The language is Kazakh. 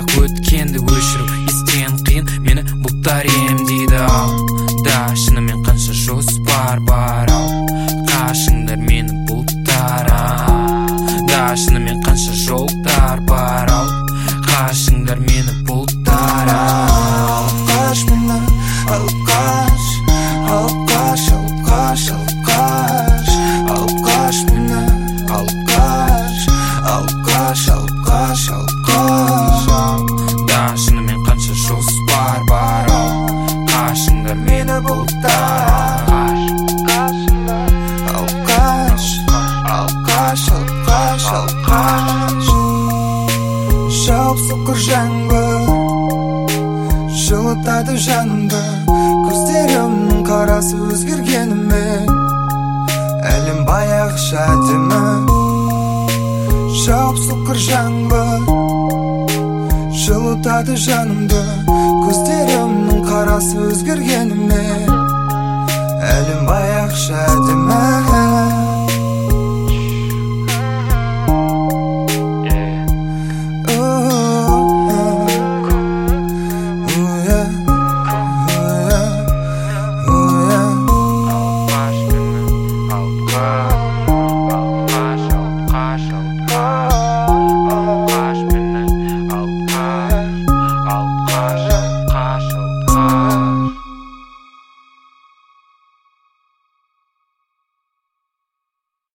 Бірақ өткенді өшіру естен қиын, мені бұлттар емдейді алда. Шынымен қанша жоспар бар қашыңдар мені бұлттар да. Шынымен қанша жолдар бар қашыңдар мені бұлттар. Алып қаш мені, алып қаш, алып қаш, алып қаш, алып қаш, алып қаш мені, алып қаш, алып қаш, алып қаш, алып қаш. Да, шынымен қанша жоспар бар қашыңдар мені бұлттар. Алып қаш, алып қаш, алып қаш, алып қаш. Жауып соққыр жаңбыр жылытады жанымды, көздерімнің қарасы өзгергенімен әлем баяғыша әдемі. Жауып соққыр жаңбыр жылытады жанымды, көздерімнің қарасы өзгергенімен әлем баяғыша әдемі.